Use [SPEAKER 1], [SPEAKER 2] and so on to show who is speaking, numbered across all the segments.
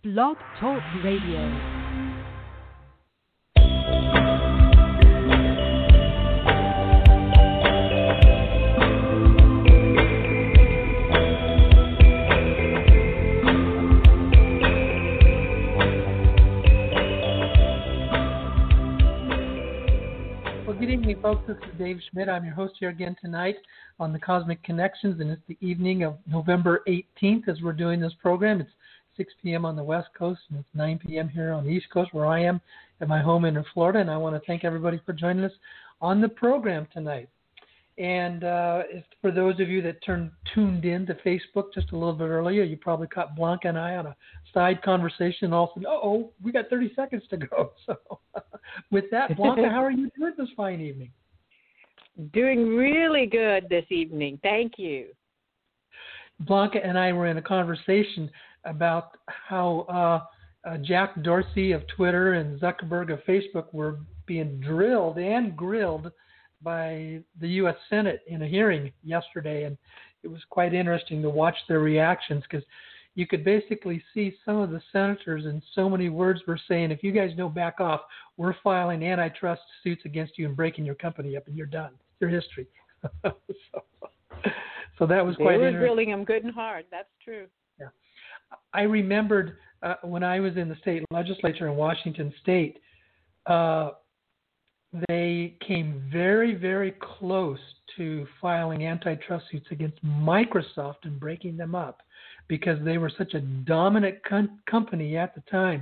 [SPEAKER 1] Blog Talk Radio.
[SPEAKER 2] Good evening, folks. This is Dave Schmidt. I'm your host here again tonight on the Cosmic Connections, and it's the evening of November 18th as we're doing this program. It's 6 p.m. on the West Coast, and it's 9 p.m. here on the East Coast, where I am at my home in Florida, and I want to thank everybody for joining us on the program tonight. And for those of you that tuned in to Facebook just a little bit earlier, you probably caught Blanca and I on a side conversation, and all of a sudden, we got 30 seconds to go. So with that, Blanca, how are you doing this fine evening?
[SPEAKER 3] Doing really good this evening. Thank you.
[SPEAKER 2] Blanca and I were in a conversation about how Jack Dorsey of Twitter and Zuckerberg of Facebook were being drilled and grilled by the U.S. Senate in a hearing yesterday, and it was quite interesting to watch their reactions because you could basically see some of the senators in so many words were saying, if you guys don't back off, we're filing antitrust suits against you and breaking your company up, and you're done. Your history. So that was quite interesting. They
[SPEAKER 3] were drilling them good and hard. That's true.
[SPEAKER 2] Yeah, I remembered when I was in the state legislature in Washington State, they came very, very close to filing antitrust suits against Microsoft and breaking them up because they were such a dominant company at the time.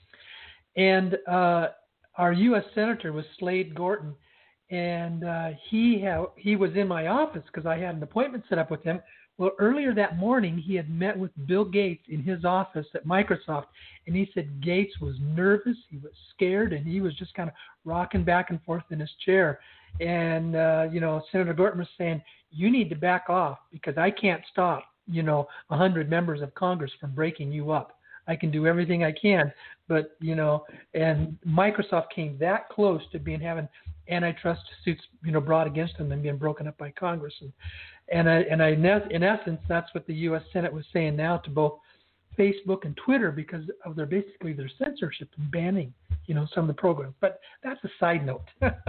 [SPEAKER 2] And our U.S. Senator was Slade Gorton, and he was in my office because I had an appointment set up with him. Well, earlier that morning, he had met with Bill Gates in his office at Microsoft, and he said Gates was nervous, he was scared, and he was just kind of rocking back and forth in his chair. And, Senator Gorton was saying, you need to back off because I can't stop, 100 members of Congress from breaking you up. I can do everything I can, but, and Microsoft came that close to having antitrust suits, brought against them and being broken up by Congress. And in essence, that's what the U.S. Senate was saying now to both Facebook and Twitter because of their censorship and banning, some of the programs. But that's a side note.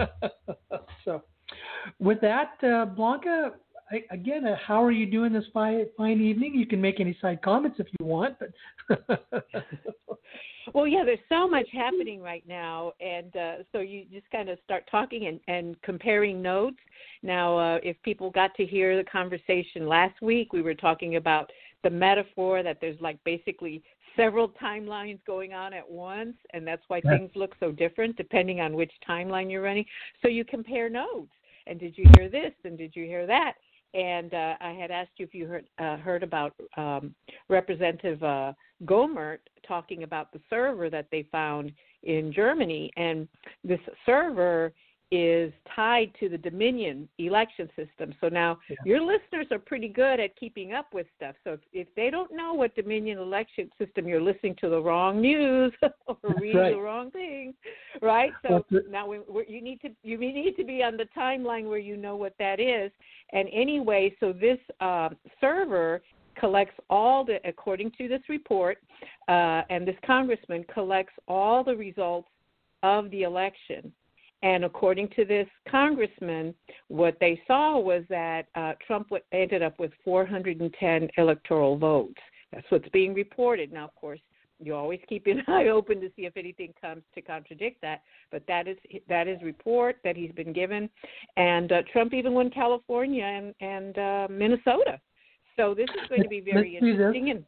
[SPEAKER 2] So with that, Blanca, how are you doing this fine evening? You can make any side comments if you want. But
[SPEAKER 3] Well, yeah, there's so much happening right now, and so you just kind of start talking and comparing notes. Now, if people got to hear the conversation last week, we were talking about the metaphor that there's basically several timelines going on at once, and that's why things look so different depending on which timeline you're running. So you compare notes, and did you hear this, and did you hear that? And I had asked you if you heard about Representative Gohmert talking about the server that they found in Germany. And this server is tied to the Dominion election system. So now your listeners are pretty good at keeping up with stuff. So if they don't know what Dominion election system, you're listening to the wrong news or reading the wrong thing, right? So now you need to be on the timeline where you know what that is. And anyway, so this server collects according to this report, and this congressman collects all the results of the election. And according to this congressman, what they saw was that Trump ended up with 410 electoral votes. That's what's being reported. Now, of course, you always keep an eye open to see if anything comes to contradict that. But that is report that he's been given. And Trump even won California and Minnesota. So this is going to be very interesting.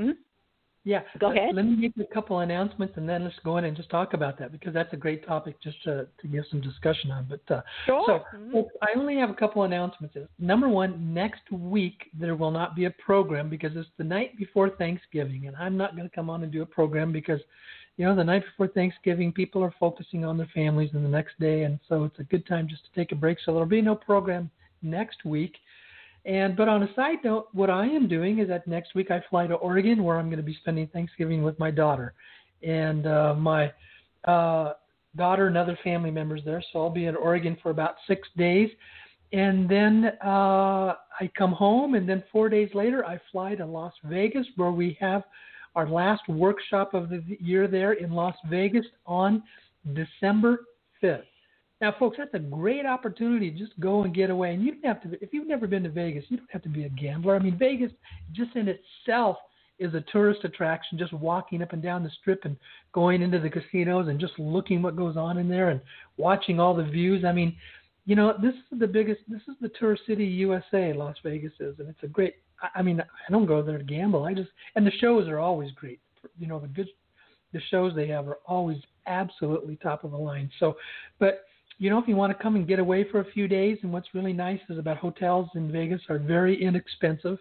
[SPEAKER 3] Go ahead.
[SPEAKER 2] Let me make a couple announcements, and then let's go in and just talk about that because that's a great topic just to give some discussion on. But
[SPEAKER 3] sure.
[SPEAKER 2] So I only have a couple announcements. Number one, next week there will not be a program because it's the night before Thanksgiving, and I'm not going to come on and do a program because, the night before Thanksgiving people are focusing on their families and the next day, and so it's a good time just to take a break. So there'll be no program next week. But on a side note, what I am doing is that next week I fly to Oregon where I'm going to be spending Thanksgiving with my daughter and my daughter and other family members there. So I'll be in Oregon for about 6 days. And then I come home, and then 4 days later I fly to Las Vegas where we have our last workshop of the year there in Las Vegas on December 5th. Now, folks, that's a great opportunity to just go and get away. And you don't have to, if you've never been to Vegas, you don't have to be a gambler. I mean, Vegas just in itself is a tourist attraction, just walking up and down the strip and going into the casinos and just looking what goes on in there and watching all the views. I mean, you know, this is the tourist city USA, Las Vegas is, and it's a great, I mean, I don't go there to gamble. And the shows are always great. You know, the shows they have are always absolutely top of the line. So, but, you know, if you want to come and get away for a few days, and what's really nice is about hotels in Vegas are very inexpensive.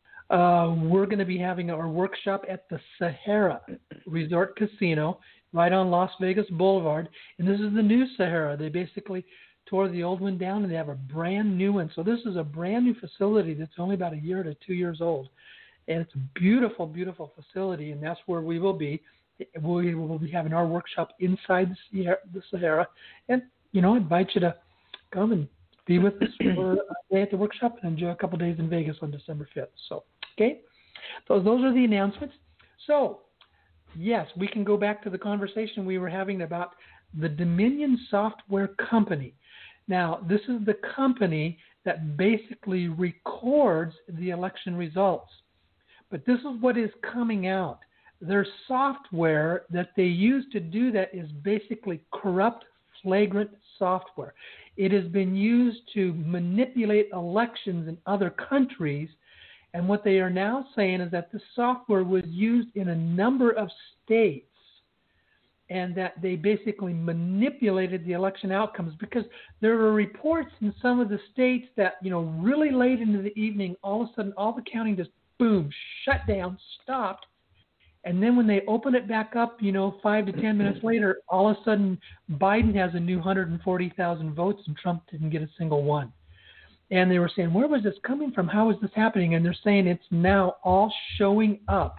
[SPEAKER 2] We're going to be having our workshop at the Sahara Resort Casino right on Las Vegas Boulevard. And this is the new Sahara. They basically tore the old one down and they have a brand new one. So this is a brand new facility that's only about a year to 2 years old. And it's a beautiful, beautiful facility. And that's where we will be. We will be having our workshop inside the Sahara. And, you know, I invite you to come and be with us for a day at the workshop and enjoy a couple of days in Vegas on December 5th. So, okay, those are the announcements. So, yes, we can go back to the conversation we were having about the Dominion Software Company. Now, this is the company that basically records the election results. But this is what is coming out. Their software that they use to do that is basically corrupt, flagrant software. It has been used to manipulate elections in other countries. And what they are now saying is that the software was used in a number of states and that they basically manipulated the election outcomes, because there were reports in some of the states that, you know, really late into the evening, all of a sudden, all the counting just, boom, shut down, stopped. And then when they open it back up, you know, 5 to 10 minutes later, all of a sudden, Biden has a new 140,000 votes and Trump didn't get a single one. And they were saying, where was this coming from? How is this happening? And they're saying it's now all showing up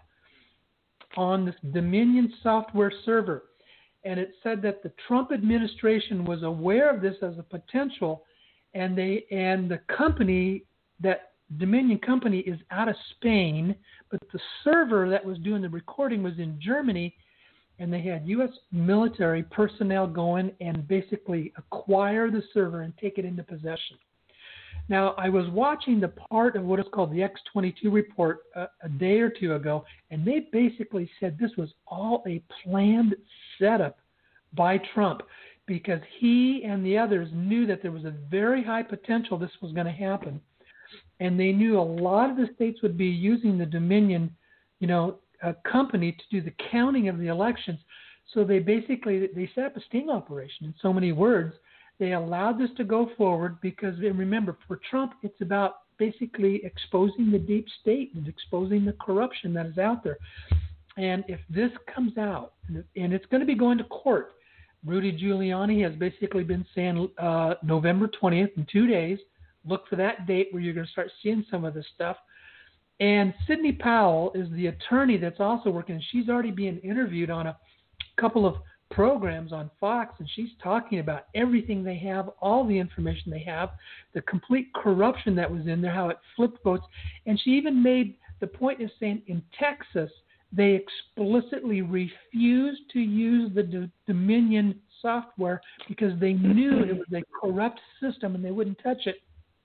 [SPEAKER 2] on this Dominion software server. And it said that the Trump administration was aware of this as a potential, and the company, that Dominion company, is out of Spain, but the server that was doing the recording was in Germany, and they had U.S. military personnel go in and basically acquire the server and take it into possession. Now, I was watching the part of what is called the X22 report a day or two ago, and they basically said this was all a planned setup by Trump, because he and the others knew that there was a very high potential this was going to happen. And they knew a lot of the states would be using the Dominion, you know, company to do the counting of the elections. So they set up a sting operation. In so many words, they allowed this to go forward because, remember, for Trump, it's about basically exposing the deep state and exposing the corruption that is out there. And if this comes out, and it's going to be going to court, Rudy Giuliani has basically been saying November 20th in 2 days. Look for that date where you're going to start seeing some of this stuff. And Sidney Powell is the attorney that's also working. And she's already being interviewed on a couple of programs on Fox, and she's talking about everything they have, all the information they have, the complete corruption that was in there, how it flipped votes. And she even made the point of saying in Texas, they explicitly refused to use the Dominion software because they knew it was a corrupt system and they wouldn't touch it.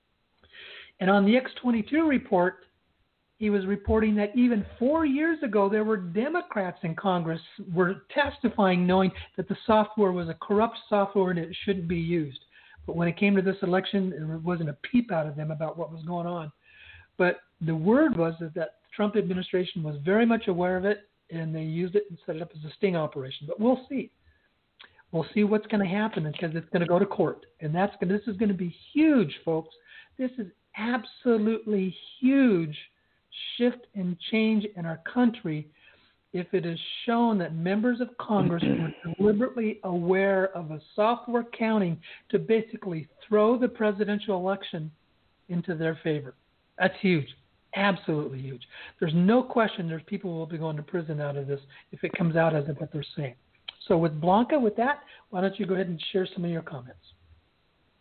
[SPEAKER 2] And on the X22 report, he was reporting that even 4 years ago, there were Democrats in Congress were testifying, knowing that the software was a corrupt software and it shouldn't be used. But when it came to this election, there wasn't a peep out of them about what was going on. But the word was that the Trump administration was very much aware of it, and they used it and set it up as a sting operation. But we'll see. We'll see what's going to happen, because it's going to go to court. And this is going to be huge, folks. This is absolutely huge shift and change in our country if it is shown that members of Congress were deliberately aware of a software counting to basically throw the presidential election into their favor. That's huge. Absolutely huge. There's no question there's people who will be going to prison out of this if it comes out as what they're saying. So with Blanca, with that, why don't you go ahead and share some of your comments?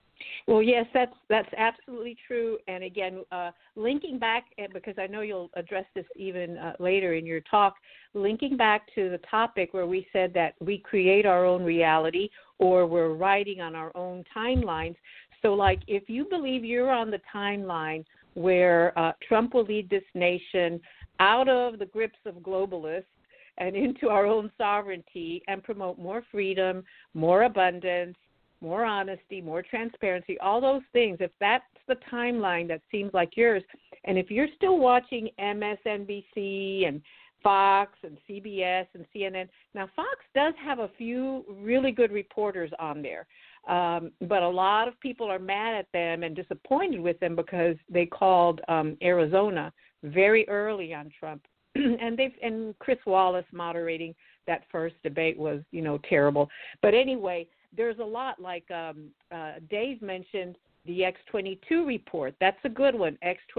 [SPEAKER 3] Well, yes, that's absolutely true. And again, linking back, because I know you'll address this even later in your talk, linking back to the topic where we said that we create our own reality, or we're writing on our own timelines. So, like, if you believe you're on the timeline where Trump will lead this nation out of the grips of globalists and into our own sovereignty and promote more freedom, more abundance, more honesty, more transparency, all those things, if that's the timeline that seems like yours, and if you're still watching MSNBC and Fox and CBS and CNN, now Fox does have a few really good reporters on there, but a lot of people are mad at them and disappointed with them because they called Arizona very early on Trump. And Chris Wallace moderating that first debate was, terrible. But anyway, there's a lot, like Dave mentioned, the X22 report. That's a good one,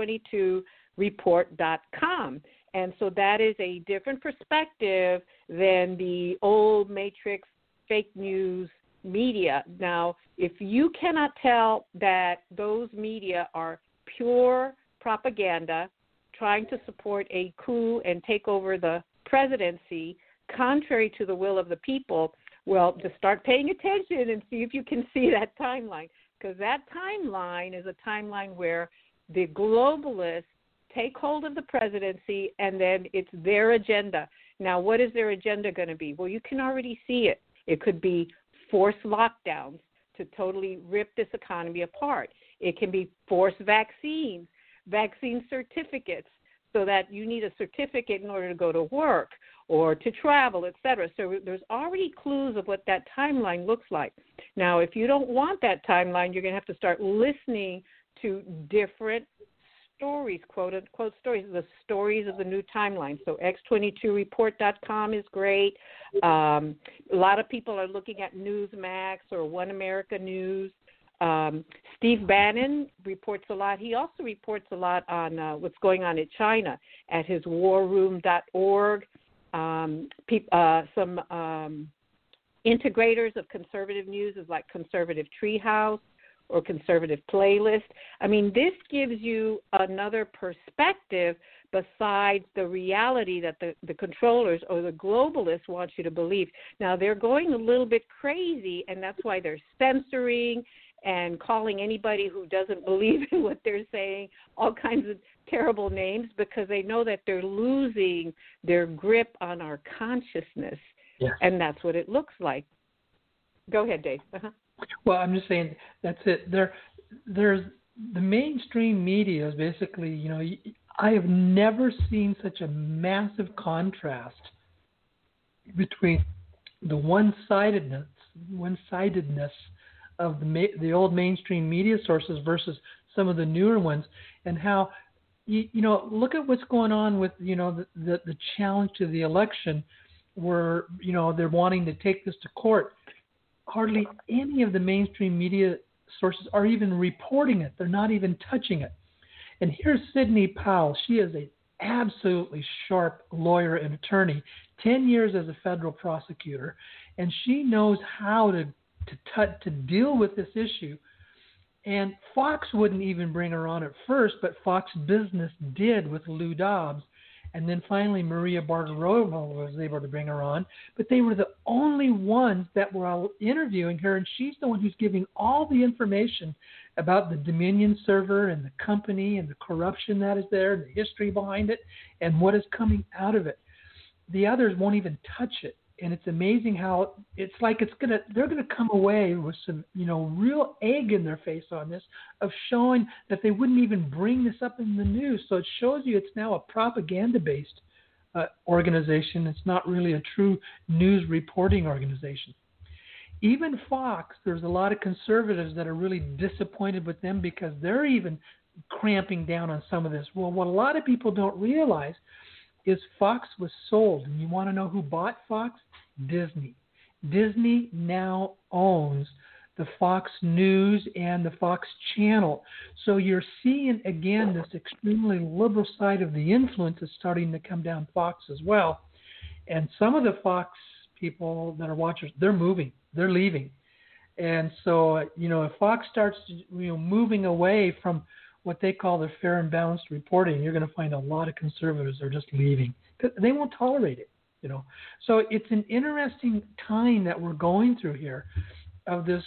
[SPEAKER 3] x22report.com. And so that is a different perspective than the old Matrix fake news media. Now, if you cannot tell that those media are pure propaganda, trying to support a coup and take over the presidency contrary to the will of the people, well, just start paying attention and see if you can see that timeline, because that timeline is a timeline where the globalists take hold of the presidency and then it's their agenda. Now, what is their agenda going to be? Well, you can already see it. It could be forced lockdowns to totally rip this economy apart. It can be forced vaccines, vaccine certificates, so that you need a certificate in order to go to work or to travel, et cetera. So there's already clues of what that timeline looks like. Now, if you don't want that timeline, you're going to have to start listening to different stories, quote-unquote stories, the stories of the new timeline. So x22report.com is great. A lot of people are looking at Newsmax or One America News. Steve Bannon reports a lot. He also reports a lot on what's going on in China at his warroom.org. Some integrators of conservative news is like Conservative Treehouse or Conservative Playlist. I mean, this gives you another perspective besides the reality that the controllers or the globalists want you to believe. Now, they're going a little bit crazy, and that's why they're censoring and calling anybody who doesn't believe in what they're saying all kinds of terrible names, because they know that they're losing their grip on our consciousness.
[SPEAKER 2] Yes.
[SPEAKER 3] And that's what it looks like. Go ahead, Dave. Uh-huh.
[SPEAKER 2] Well, I'm just saying that's it. There's the mainstream media is basically, I have never seen such a massive contrast between the one-sidedness of the old mainstream media sources versus some of the newer ones, and how look at what's going on with the challenge to the election, where they're wanting to take this to court. Hardly any of the mainstream media sources are even reporting it. They're not even touching it. And here's Sidney Powell. She is an absolutely sharp lawyer and attorney, 10 years as a federal prosecutor, and she knows how to deal with this issue. And Fox wouldn't even bring her on at first, but Fox Business did with Lou Dobbs. And then finally Maria Bartiromo was able to bring her on. But they were the only ones that were all interviewing her, and she's the one who's giving all the information about the Dominion server and the company and the corruption that is there, and the history behind it, and what is coming out of it. The others won't even touch it. And it's amazing how it's like they're gonna come away with some real egg in their face on this, of showing that they wouldn't even bring this up in the news. So it shows you it's now a propaganda-based organization. It's not really a true news reporting organization. Even Fox, there's a lot of conservatives that are really disappointed with them because they're even cramping down on some of this. Well, what a lot of people don't realize is Fox was sold. And you want to know who bought Fox? Disney. Disney now owns the Fox News and the Fox Channel. So you're seeing, again, this extremely liberal side of the influence is starting to come down Fox as well. And some of the Fox people that are watchers, they're moving. They're leaving. And so, if Fox starts, moving away from what they call their fair and balanced reporting, you're going to find a lot of conservatives are just leaving because they won't tolerate it. So it's an interesting time that we're going through here of this,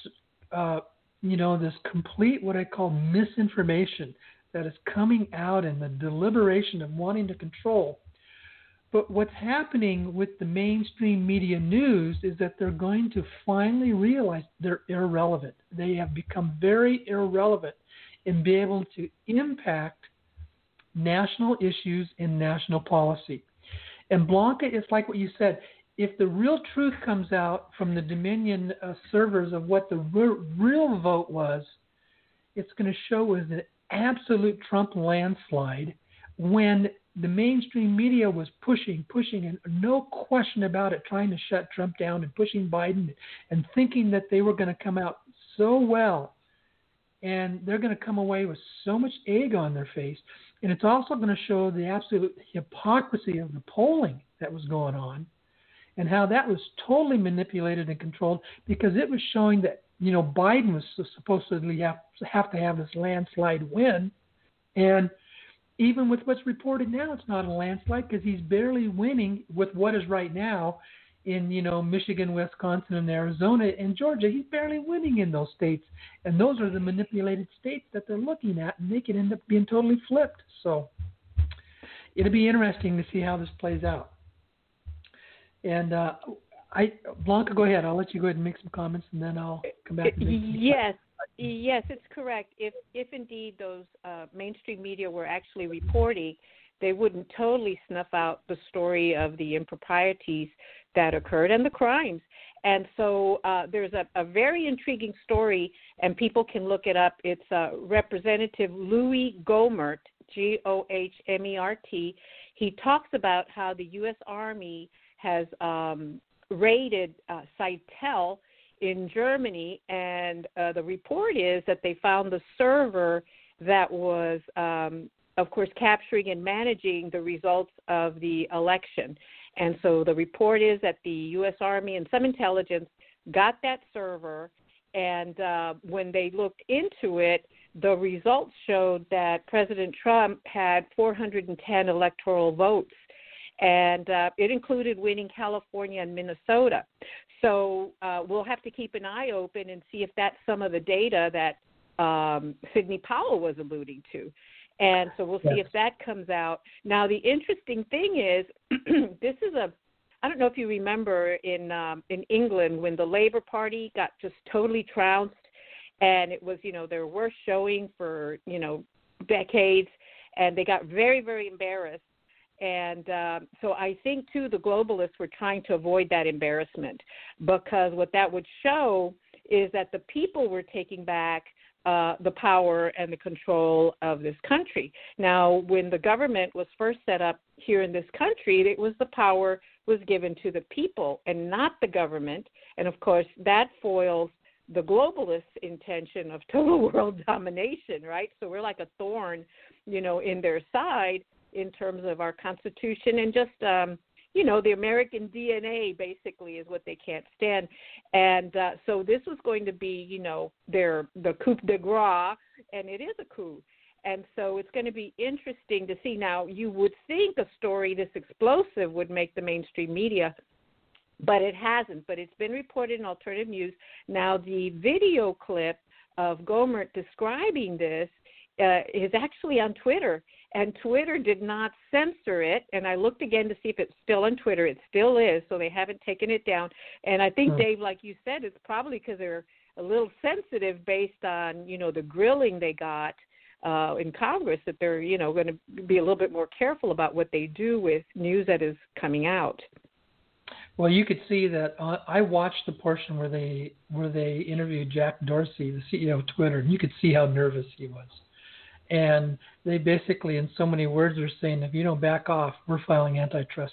[SPEAKER 2] this complete what I call misinformation that is coming out in the deliberation of wanting to control. But what's happening with the mainstream media news is that they're going to finally realize they're irrelevant. They have become very irrelevant in being able to impact national issues and national policy. And Blanca, it's like what you said. If the real truth comes out from the Dominion servers of what the real vote was, it's going to show as an absolute Trump landslide when the mainstream media was pushing, and no question about it, trying to shut Trump down and pushing Biden and thinking that they were going to come out so well. And they're going to come away with so much egg on their face. And it's also going to show the absolute hypocrisy of the polling that was going on and how that was totally manipulated and controlled because it was showing that, Biden was supposedly have to have this landslide win. And even with what's reported now, it's not a landslide because he's barely winning with what is right now in, Michigan, Wisconsin, and Arizona and Georgia. He's barely winning in those states. And those are the manipulated states that they're looking at, and they can end up being totally flipped. So it'll be interesting to see how this plays out. And Blanca, go ahead. I'll let you go ahead and make some comments, and then I'll come back.
[SPEAKER 3] Yes, it's correct. If indeed those mainstream media were actually reporting, they wouldn't totally snuff out the story of the improprieties that occurred and the crimes. And so there's a very intriguing story, and people can look it up. It's Representative Louis Gohmert, Gohmert. He talks about how the U.S. Army has raided Sitel in Germany, and the report is that they found the server that was, of course, capturing and managing the results of the election. And so the report is that the U.S. Army and some intelligence got that server, and when they looked into it, the results showed that President Trump had 410 electoral votes, and it included winning California and Minnesota. So we'll have to keep an eye open and see if that's some of the data that Sidney Powell was alluding to. And so we'll see if that comes out. Now, the interesting thing is, this is I don't know if you remember in England when the Labour Party got just totally trounced, and it was, their worst showing for, decades, and they got very, very embarrassed. And so I think, too, the globalists were trying to avoid that embarrassment, because what that would show is that the people were taking back the power and the control of this country. Now, when the government was first set up here in this country, the power was given to the people and not the government. And, of course, that foils the globalists' intention of total world domination, right? So we're like a thorn, in their side in terms of our Constitution and just, the American DNA basically is what they can't stand. And so this was going to be, the coup de grace, and it is a coup. And so it's going to be interesting to see. Now, you would think a story this explosive would make the mainstream media, but it hasn't. But it's been reported in alternative news. Now, the video clip of Gohmert describing this is actually on Twitter, and Twitter did not censor it. And I looked again to see if it's still on Twitter. It still is, so they haven't taken it down. And I think, Dave, like you said, it's probably because they're a little sensitive based on, the grilling they got in Congress, that they're, going to be a little bit more careful about what they do with news that is coming out.
[SPEAKER 2] Well, you could see that I watched the portion where they interviewed Jack Dorsey, the CEO of Twitter, and you could see how nervous he was. And they basically, in so many words, are saying, if you don't back off, we're filing antitrust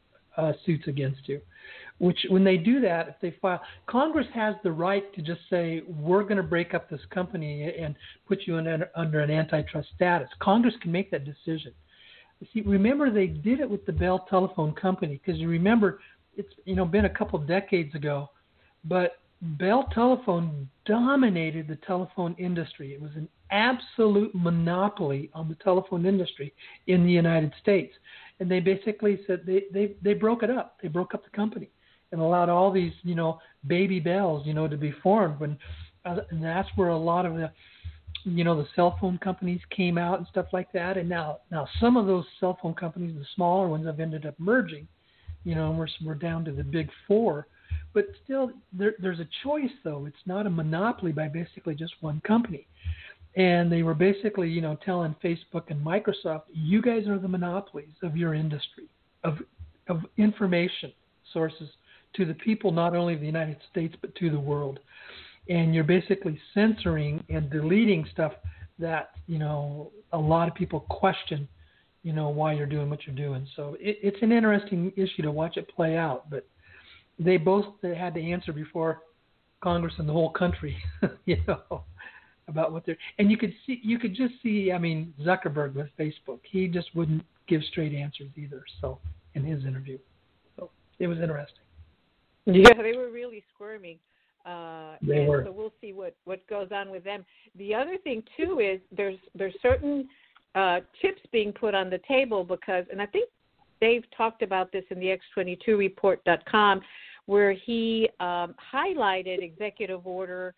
[SPEAKER 2] suits against you. Which, when they do that, if they file, Congress has the right to just say, we're going to break up this company and put you under an antitrust status. Congress can make that decision. See, remember, they did it with the Bell Telephone Company, because you remember, it's been a couple decades ago, but Bell Telephone dominated the telephone industry. It was an absolute monopoly on the telephone industry in the United States. And they basically said they broke it up. They broke up the company and allowed all these, baby bells, to be formed. And that's where a lot of the, the cell phone companies came out and stuff like that. And now some of those cell phone companies, the smaller ones, have ended up merging, and we're down to the big four. But still, there's a choice, though. It's not a monopoly by basically just one company. And they were basically, telling Facebook and Microsoft, you guys are the monopolies of your industry, of information sources to the people, not only of the United States, but to the world. And you're basically censoring and deleting stuff that, a lot of people question, why you're doing what you're doing. So it's an interesting issue to watch it play out. But they had to answer before Congress and the whole country, about what they're. And you could just see, Zuckerberg with Facebook, he just wouldn't give straight answers either. So in his interview, so it was interesting.
[SPEAKER 3] Yeah, they were really squirming.
[SPEAKER 2] They were.
[SPEAKER 3] So we'll see what goes on with them. The other thing too is there's certain chips being put on the table because, and I think Dave talked about this in the X22report.com, where he highlighted Executive Order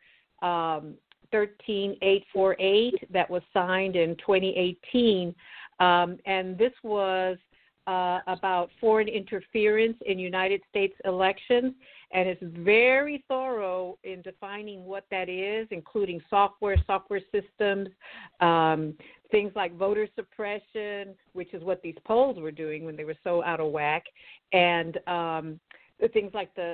[SPEAKER 3] 13848 that was signed in 2018, and this was about foreign interference in United States elections, and it's very thorough in defining what that is, including software systems, things like voter suppression, which is what these polls were doing when they were so out of whack, and things like the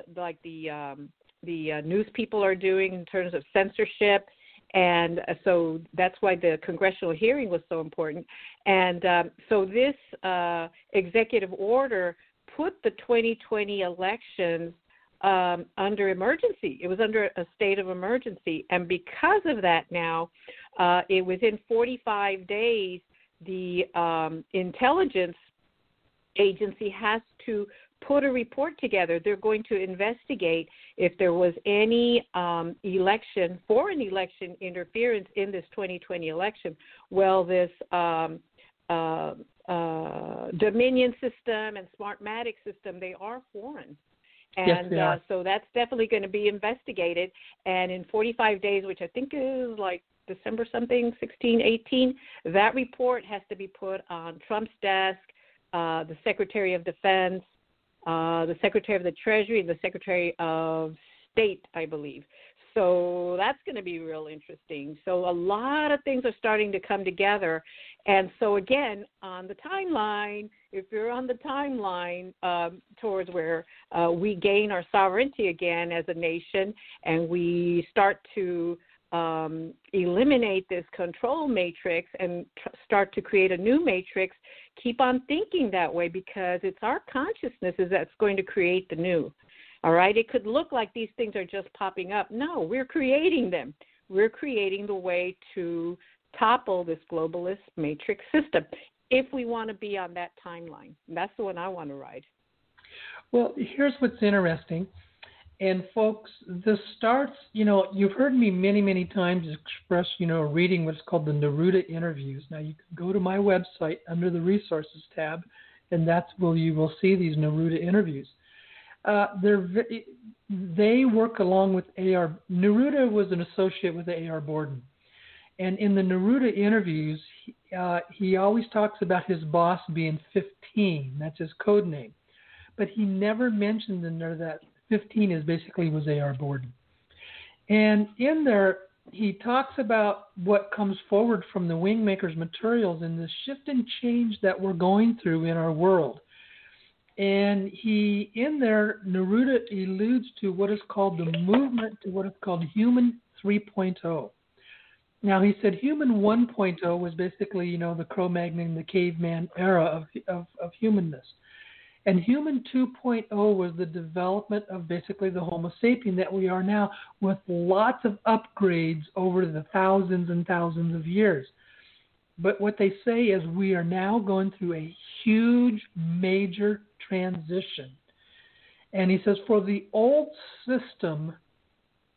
[SPEAKER 3] news people are doing in terms of censorship. And so that's why the congressional hearing was so important. And so this executive order put the 2020 elections under emergency. It was under a state of emergency. And because of that now, within 45 days, the intelligence agency has to put a report together. They're going to investigate if there was any foreign election interference in this 2020 election. Well, this Dominion system and Smartmatic system, they are foreign. And
[SPEAKER 2] yes,
[SPEAKER 3] so that's definitely going to be investigated. And in 45 days, which I think is like December something, 16, 18, that report has to be put on Trump's desk, the Secretary of Defense, the Secretary of the Treasury, and the Secretary of State, I believe. So that's going to be real interesting. So a lot of things are starting to come together. And so, again, on the timeline, if you're on the timeline towards where we gain our sovereignty again as a nation and we start to eliminate this control matrix and start to create a new matrix, keep on thinking that way, because it's our consciousnesses that's going to create the new. All right? It could look like these things are just popping up. No, we're creating them. We're creating the way to topple this globalist matrix system if we want to be on that timeline. That's the one I want to ride.
[SPEAKER 2] Well, here's what's interesting. And folks, this starts, you've heard me many, many times express, reading what's called the Neruda interviews. Now, you can go to my website under the resources tab, and that's where you will see these Neruda interviews. They work along with A.R. Neruda was an associate with A.R. Borden. And in the Neruda interviews, he always talks about his boss being 15. That's his code name. But he never mentioned in there that 15 was A.R. Borden. And in there, he talks about what comes forward from the Wingmakers materials and the shift and change that we're going through in our world. And Neruda alludes to what is called the movement to what is called Human 3.0. Now, he said Human 1.0 was basically, the Cro-Magnon, the caveman era of humanness. And Human 2.0 was the development of basically the Homo sapien that we are now, with lots of upgrades over the thousands and thousands of years. But what they say is we are now going through a huge, major transition. And he says for the old system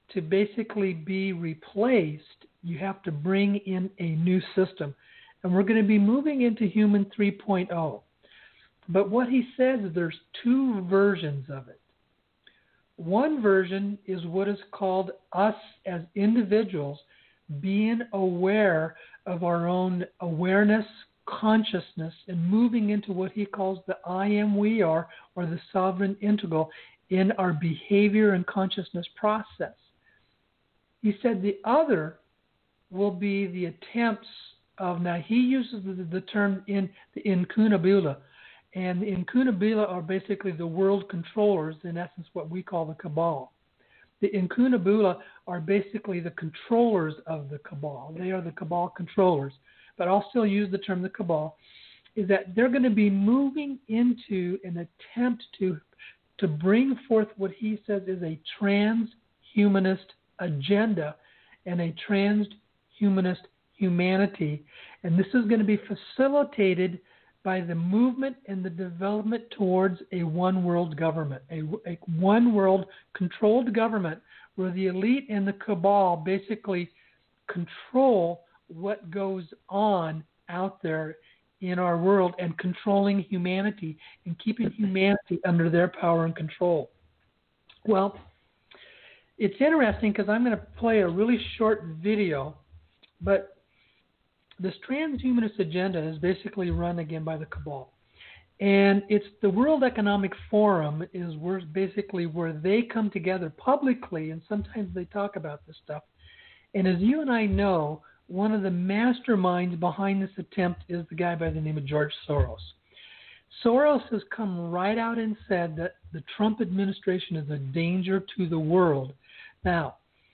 [SPEAKER 2] to basically be replaced, you have to bring in a new system. And we're going to be moving into Human 3.0. But what he says is there's two versions of it. One version is what is called us as individuals being aware of our own awareness, consciousness, and moving into what he calls the I am we are, or the sovereign integral, in our behavior and consciousness process. He said the other will be the attempts of, now he uses the term in the incunabula, and the incunabula are basically the world controllers, in essence what we call the cabal. The incunabula are basically the controllers of the cabal. They are the cabal controllers, but I'll still use the term the cabal, is that they're going to be moving into an attempt to bring forth what he says is a transhumanist agenda and a transhumanist humanity. And this is going to be facilitated by the movement and the development towards a one world government, a one world controlled government where the elite and the cabal basically control what goes on out there in our world and controlling humanity and keeping humanity under their power and control. Well, it's interesting because I'm going to play a really short video, but this transhumanist agenda is basically run again by the cabal. And it's the World Economic Forum is where they come together publicly, and sometimes they talk about this stuff. And as you and I know, one of the masterminds behind this attempt is the guy by the name of George Soros. Soros has come right out and said that the Trump administration is a danger to the world. Now,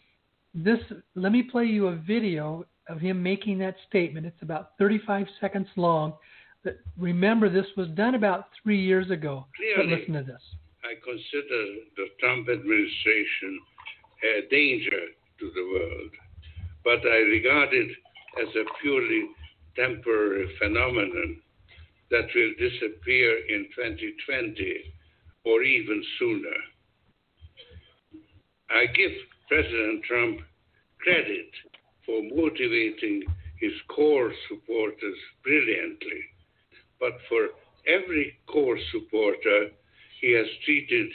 [SPEAKER 2] let me play you a video of him making that statement. It's about 35 seconds long. But remember, this was done about 3 years ago.
[SPEAKER 4] Clearly,
[SPEAKER 2] but listen to this.
[SPEAKER 4] I consider the Trump administration a danger to the world, but I regard it as a purely temporary phenomenon that will disappear in 2020 or even sooner. I give President Trump credit for motivating his core supporters brilliantly, but for every core supporter, he has created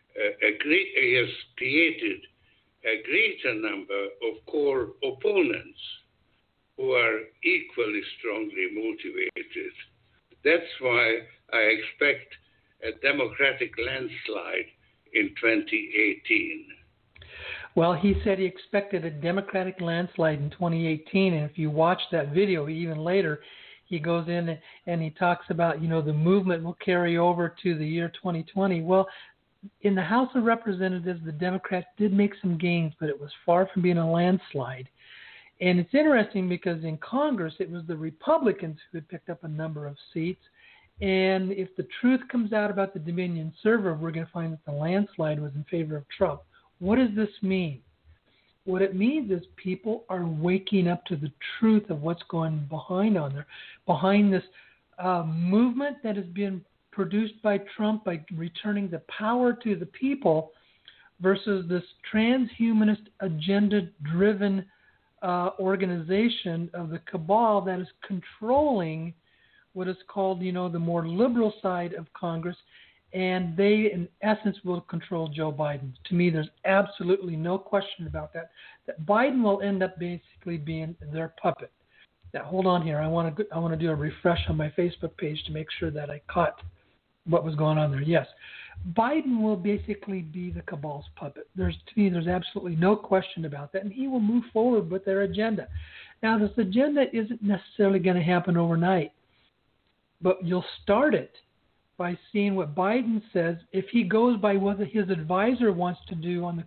[SPEAKER 4] a greater number of core opponents who are equally strongly motivated. That's why I expect a Democratic landslide in 2018.
[SPEAKER 2] Well, he said he expected a Democratic landslide in 2018, and if you watch that video, even later, he goes in and he talks about, the movement will carry over to the year 2020. Well, in the House of Representatives, the Democrats did make some gains, but it was far from being a landslide. And it's interesting because in Congress, it was the Republicans who had picked up a number of seats. And if the truth comes out about the Dominion server, we're going to find that the landslide was in favor of Trump. What does this mean? What it means is people are waking up to the truth of what's going behind this movement that has been produced by Trump by returning the power to the people versus this transhumanist agenda-driven organization of the cabal that is controlling what is called, the more liberal side of Congress, and they, in essence, will control Joe Biden. To me, there's absolutely no question about that Biden will end up basically being their puppet. Now, hold on here. I want to do a refresh on my Facebook page to make sure that I caught what was going on there. Yes, Biden will basically be the cabal's puppet. To me, there's absolutely no question about that, and he will move forward with their agenda. Now, this agenda isn't necessarily going to happen overnight, but you'll start it by seeing what Biden says. If he goes by what his advisor wants to do on the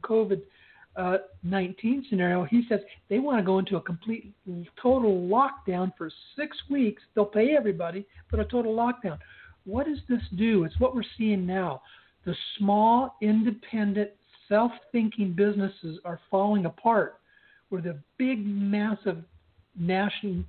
[SPEAKER 2] COVID-19 scenario, he says they want to go into a complete, total lockdown for 6 weeks. They'll pay everybody, but a total lockdown. What does this do? It's what we're seeing now. The small, independent, self-thinking businesses are falling apart, where the big, massive national,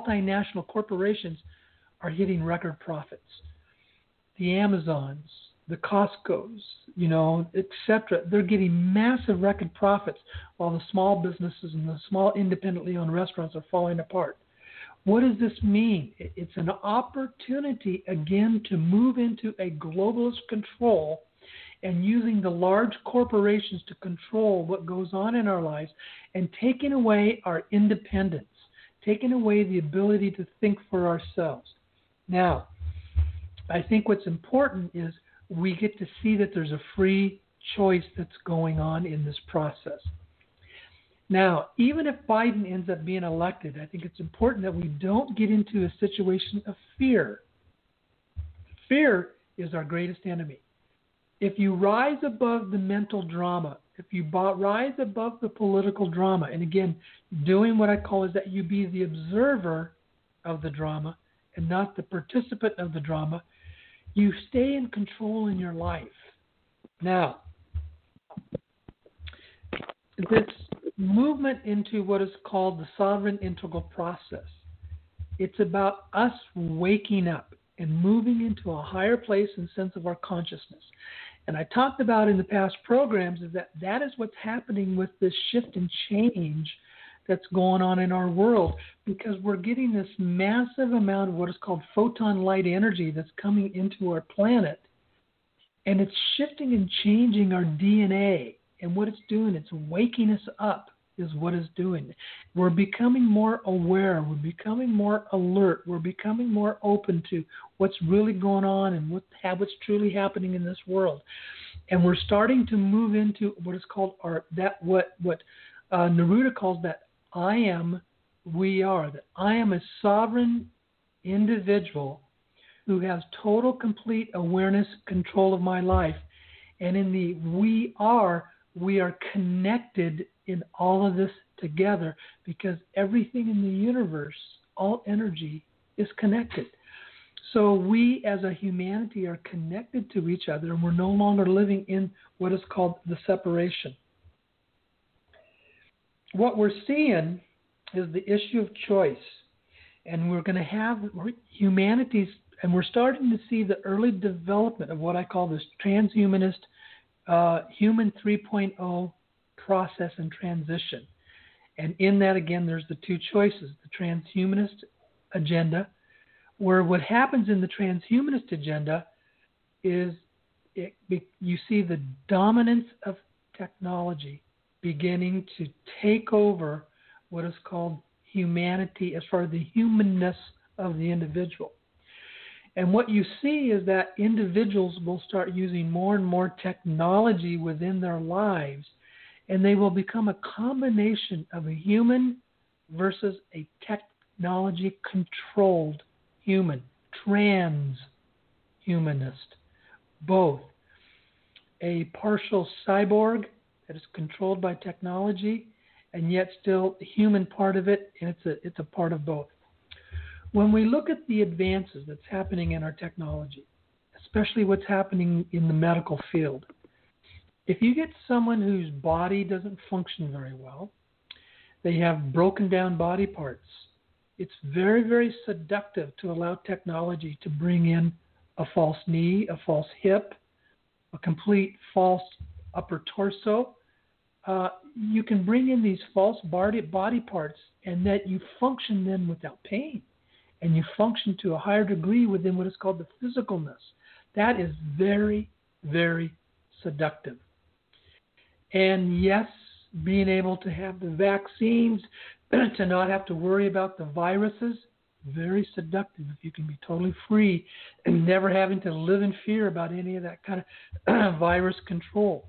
[SPEAKER 2] multinational corporations are hitting record profits. The Amazons, the Costcos, etc. They're getting massive record profits while the small businesses and the small independently owned restaurants are falling apart. What does this mean? It's an opportunity, again, to move into a globalist control and using the large corporations to control what goes on in our lives and taking away our independence, taking away the ability to think for ourselves. Now, I think what's important is we get to see that there's a free choice that's going on in this process. Now, even if Biden ends up being elected, I think it's important that we don't get into a situation of fear. Fear is our greatest enemy. If you rise above the mental drama, if you rise above the political drama, and again, doing what I call is that you be the observer of the drama and not the participant of the drama, you stay in control in your life. Now, this movement into what is called the sovereign integral process, it's about us waking up and moving into a higher place and sense of our consciousness. And I talked about in the past programs is that is what's happening with this shift and change that's going on in our world, because we're getting this massive amount of what is called photon light energy that's coming into our planet, and it's shifting and changing our DNA. And what it's doing, it's waking us up is what it's doing. We're becoming more aware. We're becoming more alert. We're becoming more open to what's really going on and what's truly happening in this world. And we're starting to move into what is called what Neruda calls that I am, we are. That I am a sovereign individual who has total, complete awareness, control of my life. And in the we are connected in all of this together, because everything in the universe, all energy, is connected. So we as a humanity are connected to each other, and we're no longer living in what is called the separation. What we're seeing is the issue of choice, and we're going to have humanity's, and we're starting to see the early development of what I call this transhumanist human 3.0 process and transition. And in that, again, there's the two choices, the transhumanist agenda, where what happens in the transhumanist agenda is you see the dominance of technology beginning to take over what is called humanity as far as the humanness of the individual. And what you see is that individuals will start using more and more technology within their lives, and they will become a combination of a human versus a technology-controlled human, transhumanist, both. A partial cyborg that is controlled by technology, and yet still the human part of it, and it's a part of both. When we look at the advances that's happening in our technology, especially what's happening in the medical field, if you get someone whose body doesn't function very well, they have broken down body parts, it's very, very seductive to allow technology to bring in a false knee, a false hip, a complete false upper torso. You can bring in these false body parts, and that you function then without pain. And you function to a higher degree within what is called the physicalness. That is very, very seductive. And yes, being able to have the vaccines, to not have to worry about the viruses, very seductive if you can be totally free and never having to live in fear about any of that kind of virus control.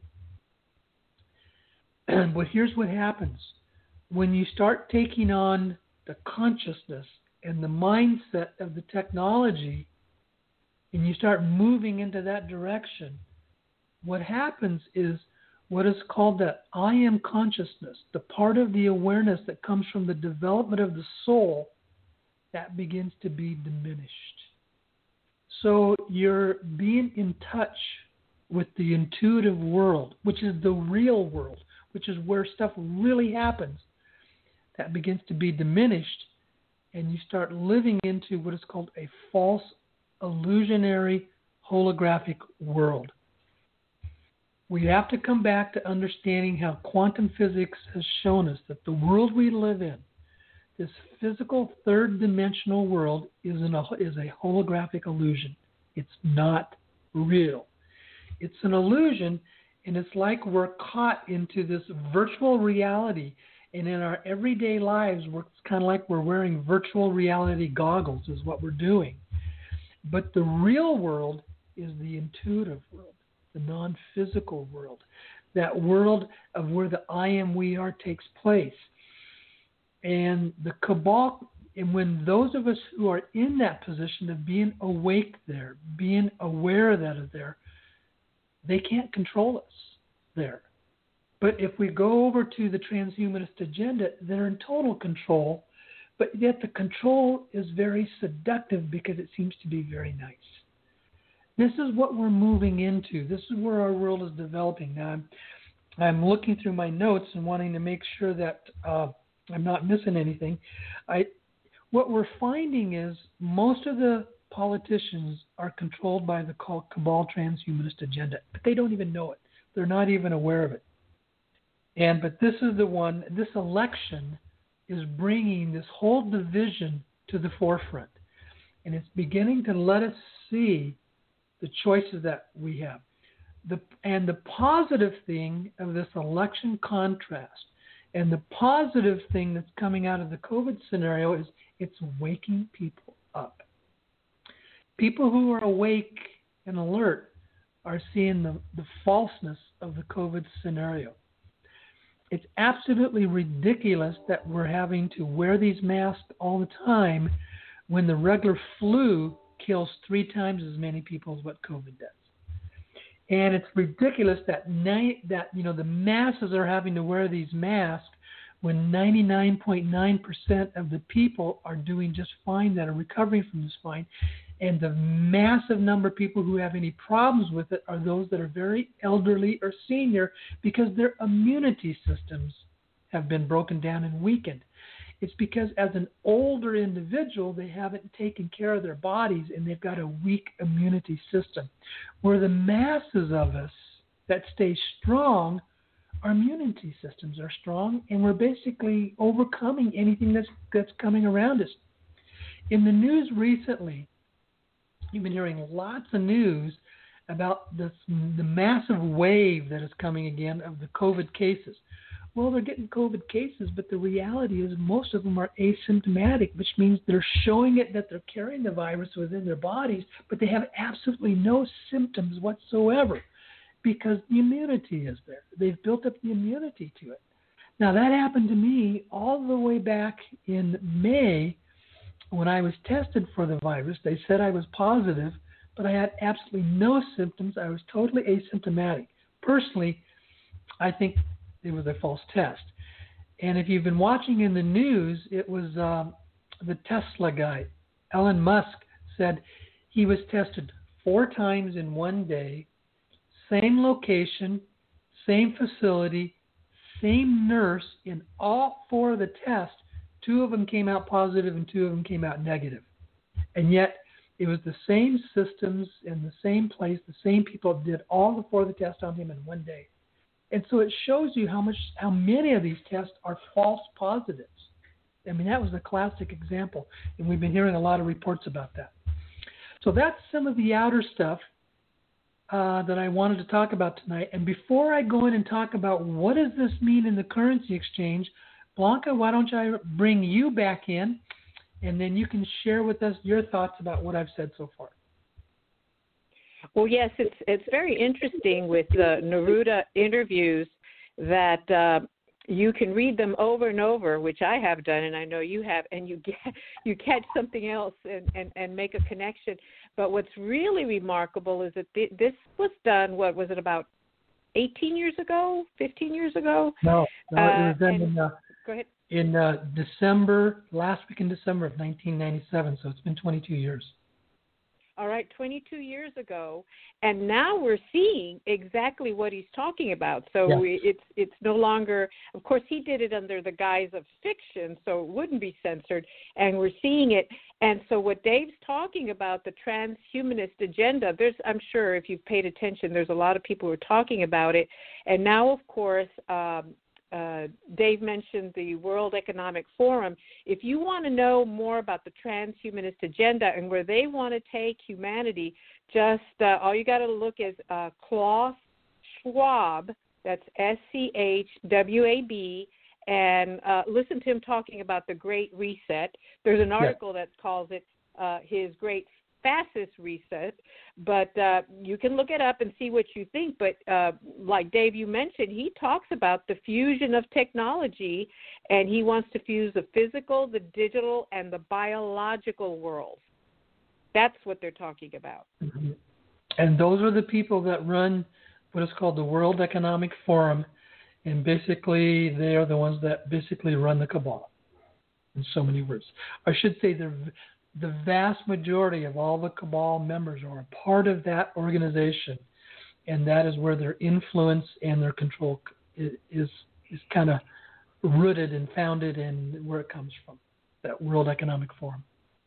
[SPEAKER 2] But here's what happens. When you start taking on the consciousness and the mindset of the technology, and you start moving into that direction, what happens is what is called that I am consciousness, the part of the awareness that comes from the development of the soul, that begins to be diminished. So you're being in touch with the intuitive world, which is the real world, which is where stuff really happens. That begins to be diminished, and you start living into what is called a false illusionary holographic world. We have to come back to understanding how quantum physics has shown us that the world we live in, this physical third-dimensional world, is a holographic illusion. It's not real. It's an illusion, and it's like we're caught into this virtual reality. And in our everyday lives, it's kind of like we're wearing virtual reality goggles is what we're doing. But the real world is the intuitive world, the non-physical world, that world of where the I am, we are takes place. And the Cabal, and when those of us who are in that position of being awake there, being aware that are there, they can't control us there. But if we go over to the transhumanist agenda, they're in total control, but yet the control is very seductive because it seems to be very nice. This is what we're moving into. This is where our world is developing. Now, I'm looking through my notes and wanting to make sure that I'm not missing anything. What we're finding is most of the politicians are controlled by the Cabal transhumanist agenda, but they don't even know it. They're not even aware of it. But this is the one, this election is bringing this whole division to the forefront. And it's beginning to let us see the choices that we have. And the positive thing of this election contrast and the positive thing that's coming out of the COVID scenario is it's waking people up. People who are awake and alert are seeing the falseness of the COVID scenario. It's absolutely ridiculous that we're having to wear these masks all the time when the regular flu kills 3 times as many people as what COVID does. And it's ridiculous that the masses are having to wear these masks when 99.9% of the people are doing just fine, that are recovering from this fine. And the massive number of people who have any problems with it are those that are very elderly or senior because their immunity systems have been broken down and weakened. It's because as an older individual, they haven't taken care of their bodies and they've got a weak immunity system. Where the masses of us that stay strong, our immunity systems are strong and we're basically overcoming anything that's coming around us. In the news recently, you've been hearing lots of news about the massive wave that is coming again of the COVID cases. Well, they're getting COVID cases, but the reality is most of them are asymptomatic, which means they're showing it that they're carrying the virus within their bodies, but they have absolutely no symptoms whatsoever because the immunity is there. They've built up the immunity to it. Now, that happened to me all the way back in May. When I was tested for the virus, they said I was positive, but I had absolutely no symptoms. I was totally asymptomatic. Personally, I think it was a false test. And if you've been watching in the news, it was the Tesla guy, Elon Musk, said he was tested 4 times in one day, same location, same facility, same nurse. In all 4 of the tests, 2 of them came out positive and 2 of them came out negative. And yet it was the same systems in the same place, the same people did all the 4 of the tests on him in one day. And so it shows you how many of these tests are false positives. I mean, that was a classic example, and we've been hearing a lot of reports about that. So that's some of the outer stuff that I wanted to talk about tonight. And before I go in and talk about what does this mean in the currency exchange, Blanca, why don't I bring you back in, and then you can share with us your thoughts about what I've said so far.
[SPEAKER 3] Well, yes, it's very interesting with the Neruda interviews that you can read them over and over, which I have done, and I know you have, and you catch something else and make a connection. But what's really remarkable is that this was done, what was it, about 18 years ago, 15 years ago?
[SPEAKER 2] No, it was done
[SPEAKER 3] go ahead.
[SPEAKER 2] in December, last week in December of 1997, so it's been 22 years.
[SPEAKER 3] all right, 22 years ago, and now we're seeing exactly what he's talking about. So it's no longer, of course, he did it under the guise of fiction, so it wouldn't be censored, and we're seeing it. And so what Dave's talking about, the transhumanist agenda, I'm sure if you've paid attention, there's a lot of people who are talking about it. And now, of course, Dave mentioned the World Economic Forum. If you want to know more about the transhumanist agenda and where they want to take humanity, just all you got to look is Klaus Schwab, that's SCHWAB, and listen to him talking about the Great Reset. There's an article that calls it his Great Fascist Reset, but you can look it up and see what you think. But like Dave, you mentioned, he talks about the fusion of technology, and he wants to fuse the physical, the digital, and the biological world. That's what they're talking about.
[SPEAKER 2] Mm-hmm. And those are the people that run what is called the World Economic Forum, and basically they are the ones that basically run the cabal, in so many words. I should say the vast majority of all the cabal members are a part of that organization, and that is where their influence and their control is kind of rooted and founded, and where it comes from, that World Economic Forum.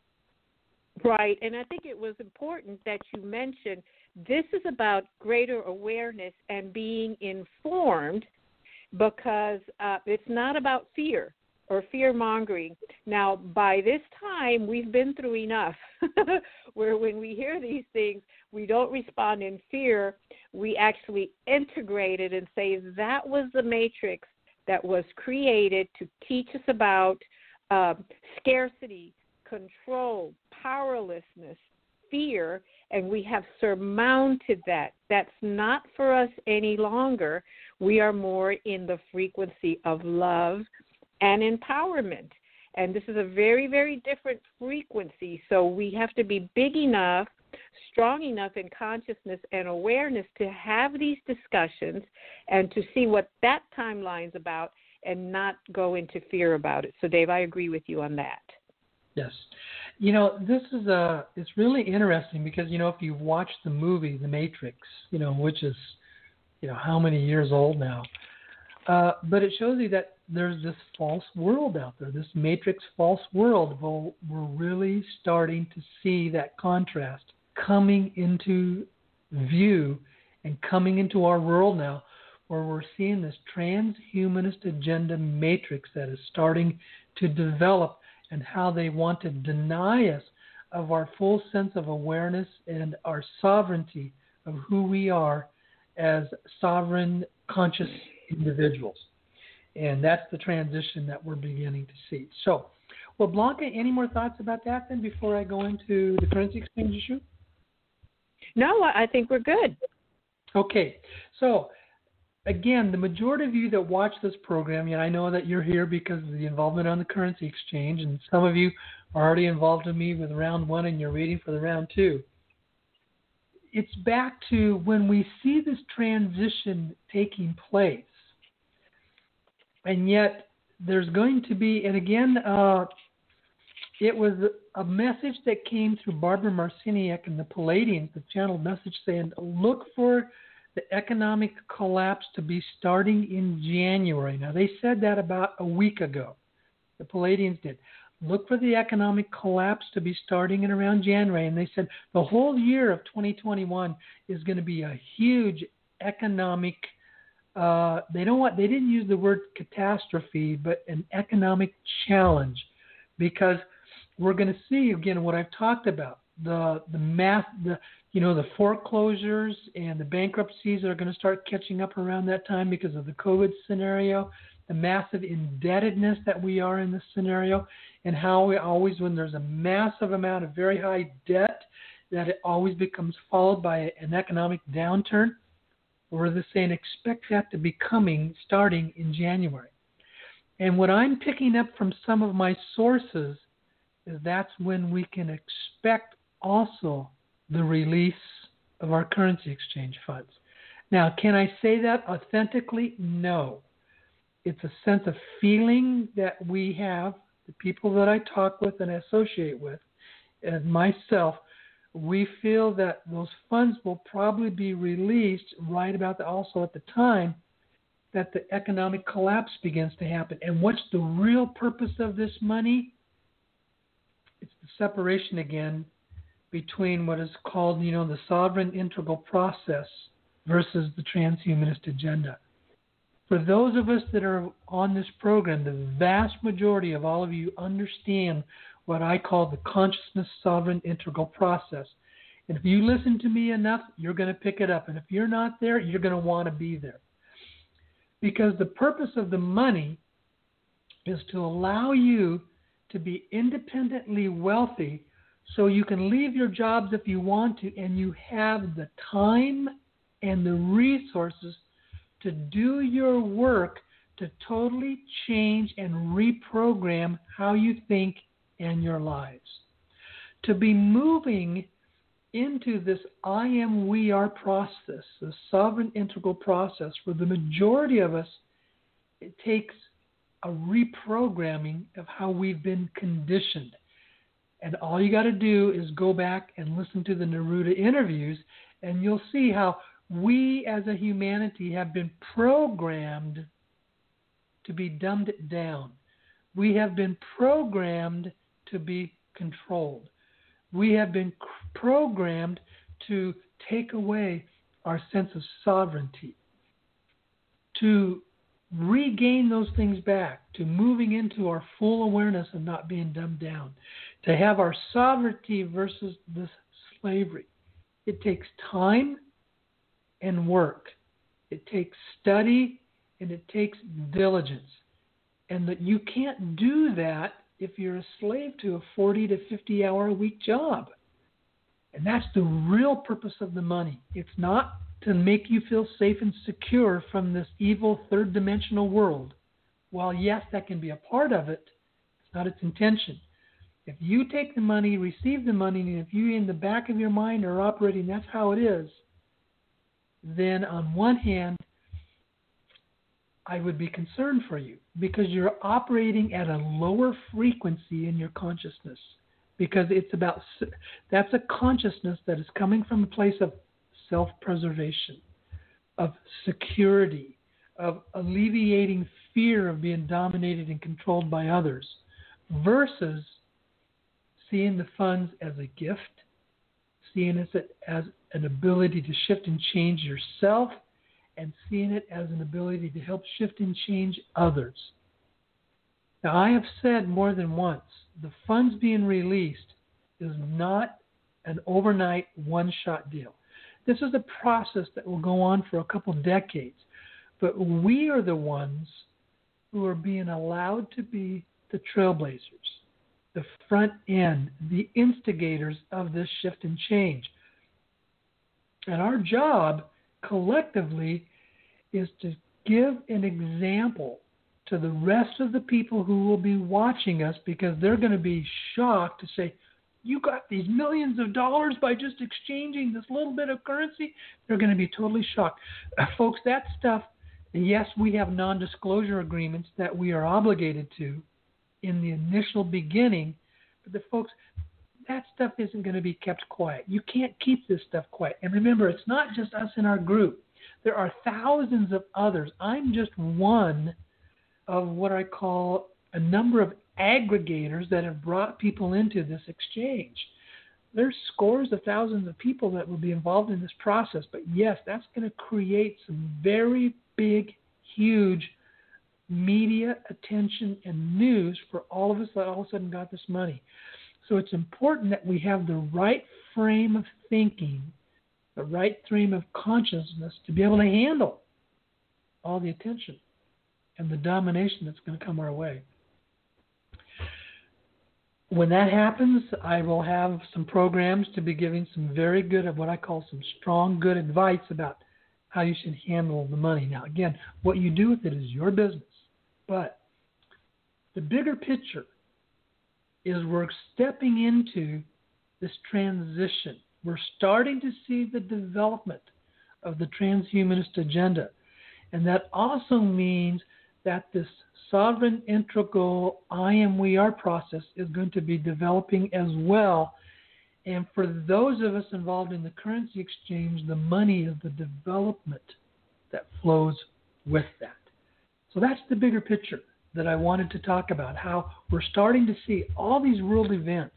[SPEAKER 3] Right, and I think it was important that you mentioned this is about greater awareness and being informed, because it's not about fear or fear-mongering. Now, by this time, we've been through enough where when we hear these things, we don't respond in fear. We actually integrate it and say that was the matrix that was created to teach us about scarcity, control, powerlessness, fear, and we have surmounted that. That's not for us any longer. We are more in the frequency of love and empowerment. And this is a very, very different frequency. So we have to be big enough, strong enough in consciousness and awareness to have these discussions and to see what that timeline's about and not go into fear about it. So, Dave, I agree with you on that.
[SPEAKER 2] Yes. You know, this is it's really interesting because, you know, if you've watched the movie The Matrix, you know, which is, you know, how many years old now, but it shows you that there's this false world out there, this matrix false world. Well, we're really starting to see that contrast coming into view and coming into our world now, where we're seeing this transhumanist agenda matrix that is starting to develop, and how they want to deny us of our full sense of awareness and our sovereignty of who we are as sovereign, conscious individuals. And that's the transition that we're beginning to see. So, well, Blanca, any more thoughts about that then before I go into the currency exchange issue?
[SPEAKER 3] No, I think we're good.
[SPEAKER 2] Okay. So, again, the majority of you that watch this program, and I know that you're here because of the involvement on the currency exchange, and some of you are already involved with me with round one and you're waiting for the round two. It's back to when we see this transition taking place, and yet there's going to be, and again, it was a message that came through Barbara Marciniak and the Palladians, the channeled message saying, look for the economic collapse to be starting in January. Now, they said that about a week ago. The Palladians did. Look for the economic collapse to be starting in around January. And they said the whole year of 2021 is going to be a huge economic, they didn't use the word catastrophe, but an economic challenge, because we're going to see, again, what I've talked about, the foreclosures and the bankruptcies that are going to start catching up around that time because of the COVID scenario, the massive indebtedness that we are in this scenario, and how we always, when there's a massive amount of very high debt, that it always becomes followed by an economic downturn. We're just saying expect that to be coming starting in January. And what I'm picking up from some of my sources is that's when we can expect also the release of our currency exchange funds. Now, can I say that authentically? No. It's a sense of feeling that we have, the people that I talk with and associate with, and myself, we feel that those funds will probably be released right about also at the time that the economic collapse begins to happen. And what's the real purpose of this money? It's the separation again between what is called, the sovereign integral process versus the transhumanist agenda. For those of us that are on this program, the vast majority of all of you understand what I call the consciousness sovereign integral process. And if you listen to me enough, you're going to pick it up. And if you're not there, you're going to want to be there. Because the purpose of the money is to allow you to be independently wealthy so you can leave your jobs if you want to, and you have the time and the resources to do your work to totally change and reprogram how you think and your lives. To be moving into this I am, we are process, the sovereign integral process, for the majority of us, it takes a reprogramming of how we've been conditioned. And all you got to do is go back and listen to the Neruda interviews, and you'll see how we as a humanity have been programmed to be dumbed down. We have been programmed to be controlled. We have been programmed to take away our sense of sovereignty, to regain those things back, to moving into our full awareness of not being dumbed down, to have our sovereignty versus this slavery. It takes time and work. It takes study and it takes diligence. And that you can't do that if you're a slave to a 40 to 50 hour a week job. And that's the real purpose of the money. It's not to make you feel safe and secure from this evil third dimensional world. While yes, that can be a part of it, it's not its intention. If you take the money, receive the money, and if you in the back of your mind are operating, that's how it is, then on one hand, I would be concerned for you because you're operating at a lower frequency in your consciousness, because that's a consciousness that is coming from a place of self-preservation, of security, of alleviating fear of being dominated and controlled by others, versus seeing the funds as a gift, seeing it as an ability to shift and change yourself, and seeing it as an ability to help shift and change others. Now, I have said more than once, the funds being released is not an overnight one-shot deal. This is a process that will go on for a couple decades, but we are the ones who are being allowed to be the trailblazers, the front end, the instigators of this shift and change. And our job collectively is to give an example to the rest of the people who will be watching us, because they're going to be shocked to say, you got these millions of dollars by just exchanging this little bit of currency? They're going to be totally shocked. Folks, that stuff, yes, we have non-disclosure agreements that we are obligated to in the initial beginning, but folks, that stuff isn't going to be kept quiet. You can't keep this stuff quiet. And remember, it's not just us in our group. There are thousands of others. I'm just one of what I call a number of aggregators that have brought people into this exchange. There's scores of thousands of people that will be involved in this process. But yes, that's going to create some very big, huge media attention and news for all of us that all of a sudden got this money. So it's important that we have the right frame of thinking, the right frame of consciousness to be able to handle all the attention and the domination that's going to come our way. When that happens, I will have some programs to be giving some very good, what I call some strong, good advice about how you should handle the money. Now, again, what you do with it is your business. But the bigger picture is we're stepping into this transition. We're starting to see the development of the transhumanist agenda. And that also means that this sovereign integral I am, we are process is going to be developing as well. And for those of us involved in the currency exchange, the money is the development that flows with that. So that's the bigger picture that I wanted to talk about, how we're starting to see all these world events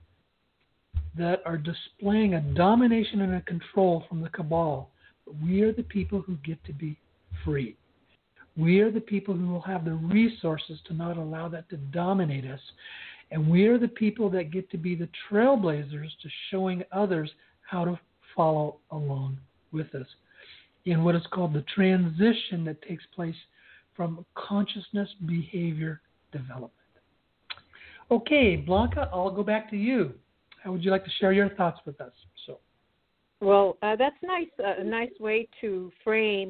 [SPEAKER 2] that are displaying a domination and a control from the cabal. But we are the people who get to be free. We are the people who will have the resources to not allow that to dominate us. And we are the people that get to be the trailblazers to showing others how to follow along with us in what is called the transition that takes place from consciousness behavior development. Okay, Blanca, I'll go back to you. How would you like to share your thoughts with us?
[SPEAKER 3] Well, that's nice. A nice way to frame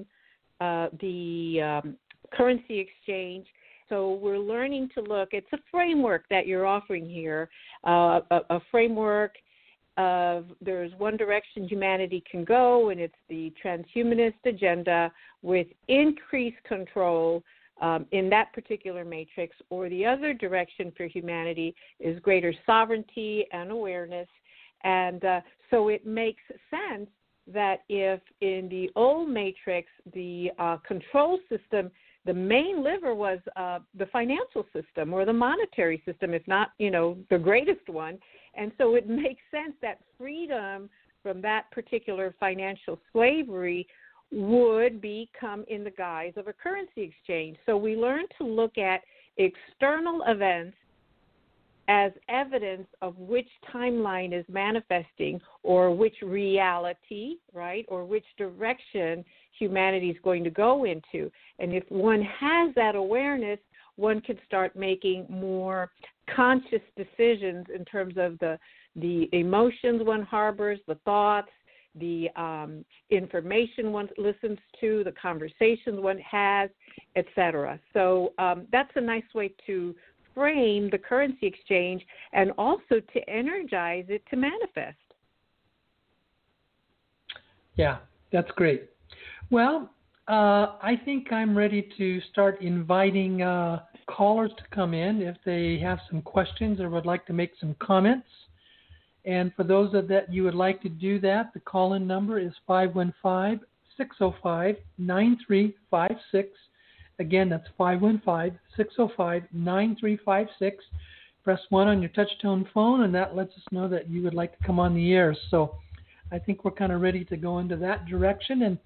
[SPEAKER 3] the currency exchange. So we're learning to look. It's a framework that you're offering here, a framework of there's one direction humanity can go, and it's the transhumanist agenda with increased control in that particular matrix, or the other direction for humanity is greater sovereignty and awareness. And so it makes sense that if in the old matrix, the control system, the main liver was the financial system or the monetary system, if not, the greatest one. And so it makes sense that freedom from that particular financial slavery would become in the guise of a currency exchange. So we learn to look at external events as evidence of which timeline is manifesting or which reality, right, or which direction humanity is going to go into. And if one has that awareness, one could start making more conscious decisions in terms of the emotions one harbors, the thoughts, the information one listens to, the conversations one has, etc. So that's a nice way to frame the currency exchange and also to energize it to manifest.
[SPEAKER 2] Yeah, that's great. Well, I think I'm ready to start inviting callers to come in if they have some questions or would like to make some comments. And for those of that you would like to do that, the call-in number is 515-605-9356. Again, that's 515-605-9356. Press 1 on your touch-tone phone, and that lets us know that you would like to come on the air. So I think we're kind of ready to go into that direction. And,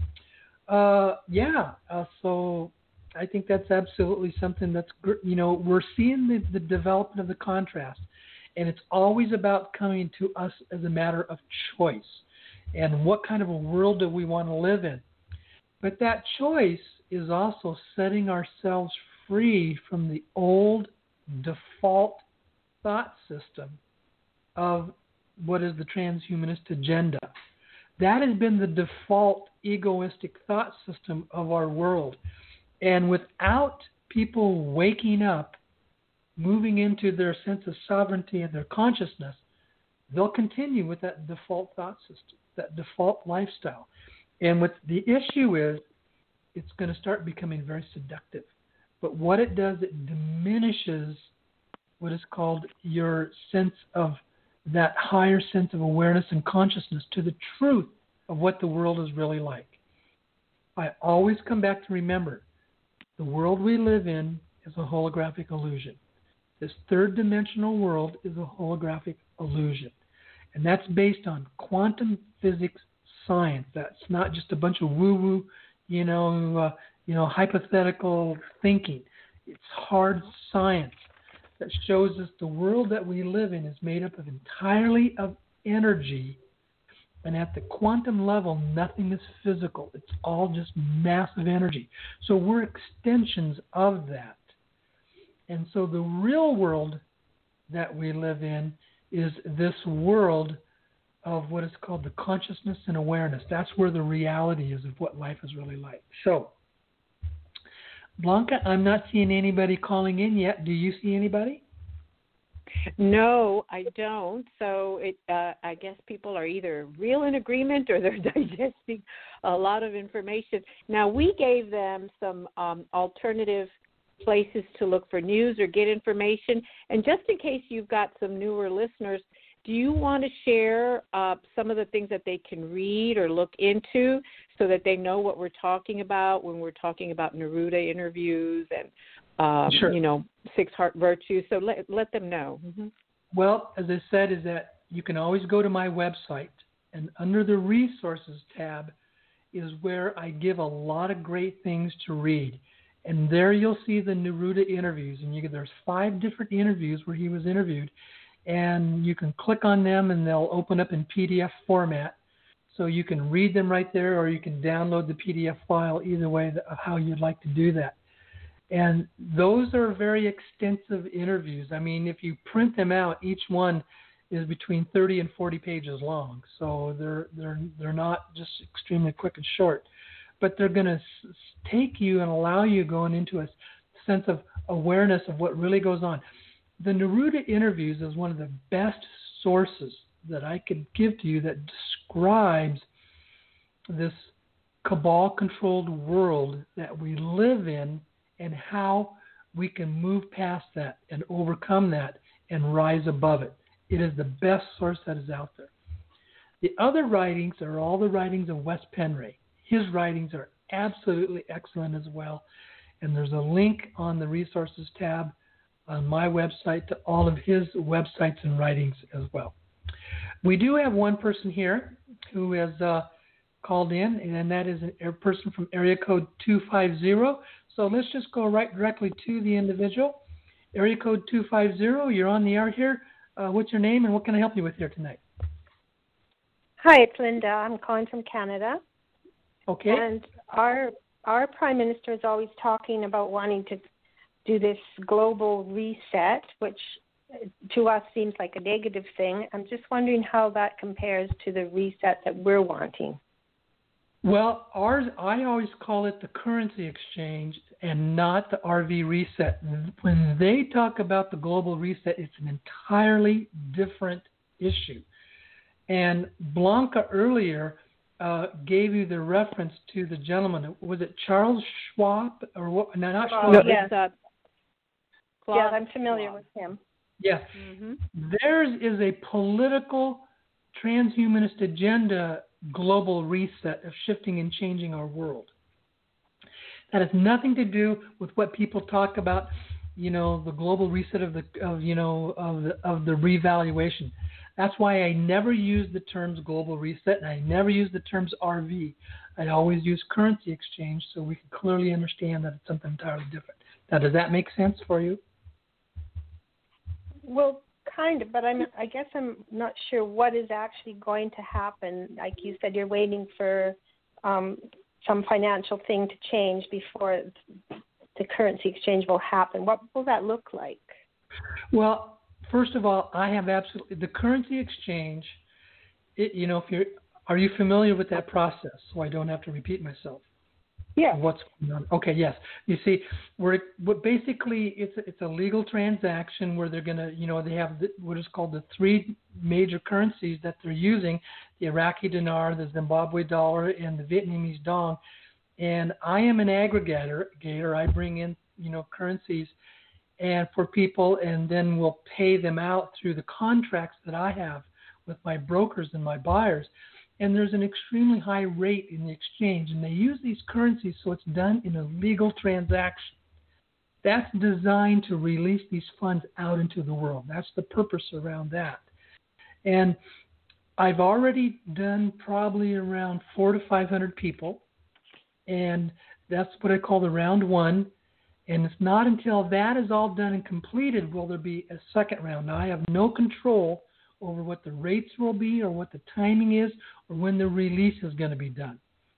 [SPEAKER 2] so I think that's absolutely something that's, we're seeing the development of the contrast. And it's always about coming to us as a matter of choice. And what kind of a world do we want to live in? But that choice is also setting ourselves free from the old default thought system of what is the transhumanist agenda. That has been the default egoistic thought system of our world. And without people waking up, moving into their sense of sovereignty and their consciousness, they'll continue with that default thought system, that default lifestyle. And what the issue is, it's going to start becoming very seductive. But what it does, it diminishes what is called your sense of that higher sense of awareness and consciousness to the truth of what the world is really like. I always come back to remember, the world we live in is a holographic illusion. This third dimensional world is a holographic illusion. And that's based on quantum physics science. That's not just a bunch of woo-woo, hypothetical thinking. It's hard science that shows us the world that we live in is made up of entirely of energy. And at the quantum level, nothing is physical. It's all just massive energy. So we're extensions of that. And so the real world that we live in is this world of what is called the consciousness and awareness. That's where the reality is of what life is really like. So, Blanca, I'm not seeing anybody calling in yet. Do you see anybody?
[SPEAKER 3] No, I don't. So I guess people are either real in agreement or they're digesting a lot of information. Now, we gave them some alternative places to look for news or get information. And just in case you've got some newer listeners, do you want to share some of the things that they can read or look into so that they know what we're talking about when we're talking about Neruda interviews and,
[SPEAKER 2] Sure.
[SPEAKER 3] 6 Heart Virtues? So let them know. Mm-hmm.
[SPEAKER 2] Well, as I said, is that you can always go to my website, and under the Resources tab is where I give a lot of great things to read. And there you'll see the Neruda interviews, and there's 5 different interviews where he was interviewed, and you can click on them, and they'll open up in PDF format. So you can read them right there, or you can download the PDF file, either way, how you'd like to do that. And those are very extensive interviews. I mean, if you print them out, each one is between 30 and 40 pages long. So they're not just extremely quick and short, but they're going to take you and allow you going into a sense of awareness of what really goes on. The Neruda interviews is one of the best sources that I could give to you that describes this cabal-controlled world that we live in and how we can move past that and overcome that and rise above it. It is the best source that is out there. The other writings are all the writings of Wes Penray. His writings are absolutely excellent as well. And there's a link on the Resources tab on my website to all of his websites and writings as well. We do have one person here who has called in, and that is a person from area code 250. So let's just go right directly to the individual. Area code 250, you're on the air here. What's your name and what can I help you with here tonight?
[SPEAKER 5] Hi, it's Linda. I'm calling from Canada.
[SPEAKER 2] Okay.
[SPEAKER 5] And our Prime Minister is always talking about wanting to do this global reset, which to us seems like a negative thing. I'm just wondering how that compares to the reset that we're wanting.
[SPEAKER 2] Well, I always call it the currency exchange and not the RV reset. When they talk about the global reset, it's an entirely different issue. And Blanca earlier gave you the reference to the gentleman. Was it Charles Schwab or what? No, not Schwab.
[SPEAKER 5] No, yes. Yes, I'm familiar with him.
[SPEAKER 2] Yes. Mm-hmm. Theirs is a political transhumanist agenda global reset of shifting and changing our world. That has nothing to do with what people talk about, the global reset of the revaluation. That's why I never use the terms global reset and I never use the terms RV. I always use currency exchange so we can clearly understand that it's something entirely different. Now, does that make sense for you?
[SPEAKER 5] Well, kind of, but I guess I'm not sure what is actually going to happen. Like you said, you're waiting for some financial thing to change before the currency exchange will happen. What will that look like?
[SPEAKER 2] Well, first of all, I have absolutely the currency exchange. Are you familiar with that process? So I don't have to repeat myself.
[SPEAKER 5] Yeah.
[SPEAKER 2] What's going on? Okay, yes. You see, basically it's a legal transaction where they're going to, they have what is called the 3 major currencies that they're using, the Iraqi dinar, the Zimbabwe dollar, and the Vietnamese dong. And I am an aggregator. I bring in, currencies and for people, and then we'll pay them out through the contracts that I have with my brokers and my buyers. And there's an extremely high rate in the exchange, and they use these currencies so it's done in a legal transaction. That's designed to release these funds out into the world. That's the purpose around that. And I've already done probably around 400 to 500 people, and that's what I call the round 1. And it's not until that is all done and completed will there be a second round. Now, I have no control over what the rates will be or what the timing is or when the release is going to be done.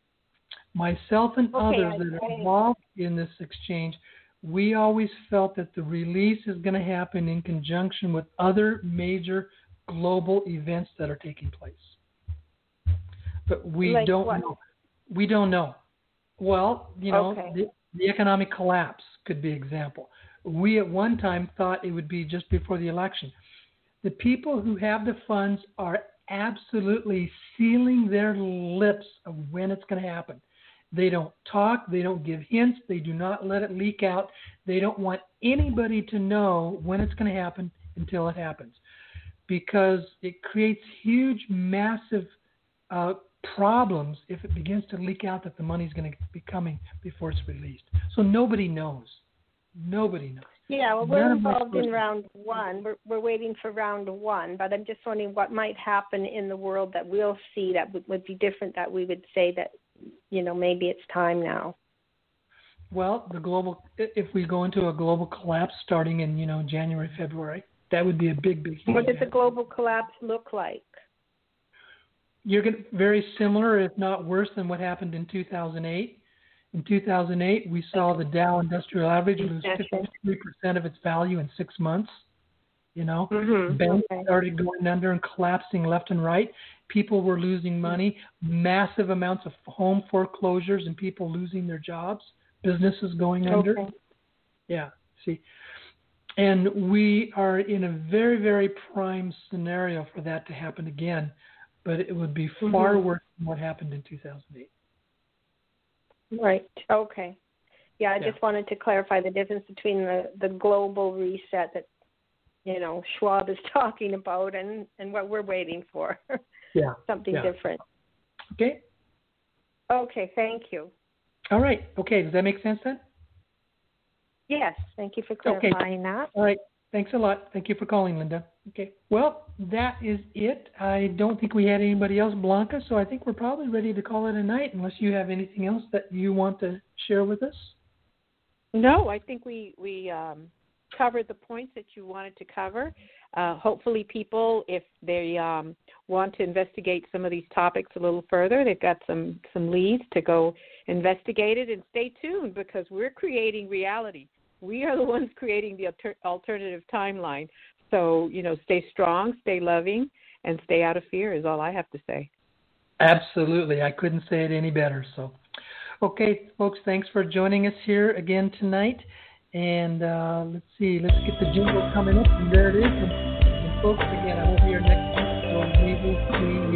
[SPEAKER 2] Myself and others that are involved in this exchange, we always felt that the release is going to happen in conjunction with other major global events that are taking place. But we don't know. We don't know. Well, the economic collapse could be an example. We at one time thought it would be just before the election. The people who have the funds are absolutely sealing their lips of when it's going to happen. They don't talk. They don't give hints. They do not let it leak out. They don't want anybody to know when it's going to happen until it happens. because it creates huge, massive problems if it begins to leak out that the money's going to be coming before it's released. So nobody knows. Nobody knows.
[SPEAKER 5] Yeah, well, we're involved in round one. We're waiting for round one, but I'm just wondering what might happen in the world that we'll see that would be different, that we would say that, maybe it's time now.
[SPEAKER 2] Well, if we go into a global collapse starting in, January, February, that would be a big, big thing.
[SPEAKER 5] What does a global collapse look like?
[SPEAKER 2] You're going to, very similar, if not worse, than what happened in 2008. In 2008, we saw the Dow Industrial Average lose 53% of its value in 6 months. Banks started going under and collapsing left and right. People were losing money, massive amounts of home foreclosures and people losing their jobs, businesses going under. Yeah, see. And we are in a very, very prime scenario for that to happen again, but it would be far worse than what happened in 2008.
[SPEAKER 5] Right. Okay. Yeah, I just wanted to clarify the difference between the global reset that, Schwab is talking about and what we're waiting for.
[SPEAKER 2] Yeah.
[SPEAKER 5] Something different.
[SPEAKER 2] Okay.
[SPEAKER 5] Okay, thank you.
[SPEAKER 2] All right. Okay, does that make sense then?
[SPEAKER 5] Yes, thank you for clarifying that.
[SPEAKER 2] All right. Thanks a lot. Thank you for calling, Linda. Okay. Well, that is it. I don't think we had anybody else, Blanca, so I think we're probably ready to call it a night unless you have anything else that you want to share with us.
[SPEAKER 3] No, I think we covered the points that you wanted to cover. Hopefully people, if they want to investigate some of these topics a little further, they've got some leads to go investigate it, and stay tuned because we're creating reality. We are the ones creating the alternative timeline. So, stay strong, stay loving, and stay out of fear is all I have to say.
[SPEAKER 2] Absolutely. I couldn't say it any better. So, okay, folks, thanks for joining us here again tonight. And let's get the jingle coming up, and there it is. And folks, again, I will be here next week. So we will see